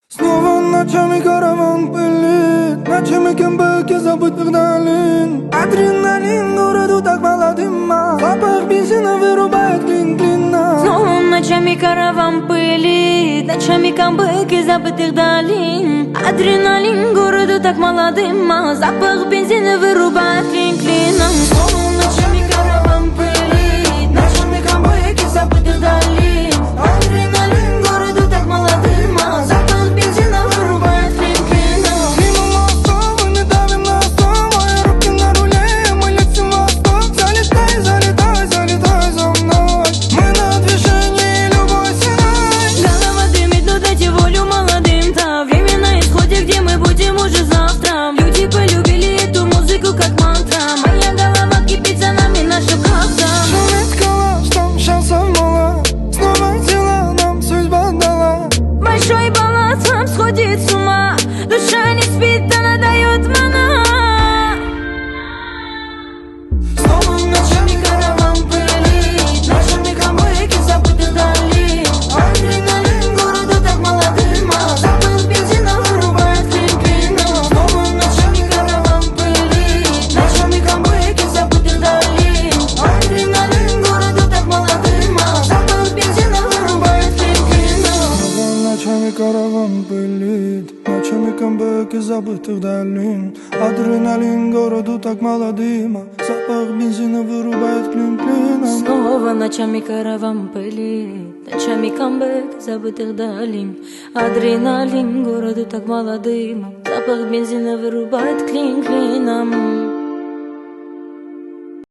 Снова ночами караван пылит, ночами кембэки забытых долин. Адреналин городу так молодым, запах бензина вырубает клин-клина. Снова ночами караван пылит, ночами камбэки забытых долин. Адреналин городу так молодым, запах бензина вырубает клин-клином. Снова ночами караван пылит, ночами камбэки забытых долин. Адреналин городу так молодым, запах бензина вырубает клин-клином. Мимо мостов мы давим на стол, мои руки на руле, мы летим в восток. Залетай, залетай, залетай за мной, мы на движении любой ценой. Голова дымит, но дайте волю молодым-то. Время на исходе, где мы будем уже завтра. Люди полюбили эту музыку как мантра. Моя голова кипит, за нами наша правда. Шумит калаш, там шансов мало, снова дела нам судьба дала. Большой баланс вам сходит с ума. Душа не спит, она дает мана. Снова ночами караван пылит, ночами камбэки забытых долин. Адреналин городу так молодым, запах бензина вырубает клин-клином. Снова ночами караван пылит, ночами камбэки забытых долин. Адреналин городу так молодым, запах бензина вырубает клин-клином. Снова ночами караван пылит, ночами камбэки забытых долин. Адреналин городу так молодым, запах бензина вырубает клин-клином. Снова ночами караван пылит, ночами камбэк забытых долин. Адреналин городу так молодым, запах бензина вырубает клин-клином.